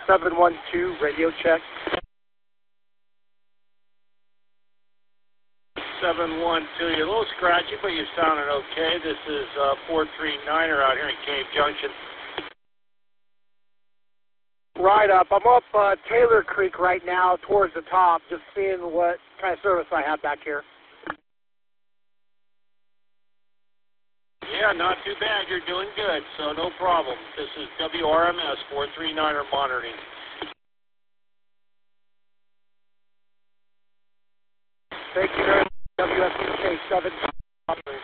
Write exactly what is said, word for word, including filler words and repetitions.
seven one two, radio check. seven one two, you're a little scratchy, but you're sounding okay. This is uh, four three niner out here in Cave Junction. Right up. I'm up uh, Taylor Creek right now towards the top, just seeing what kind of service I have back here. Yeah, not too bad. You're doing good, so no problem. This is W R M S four three niner monitoring. Thank you very much. W S U K seven.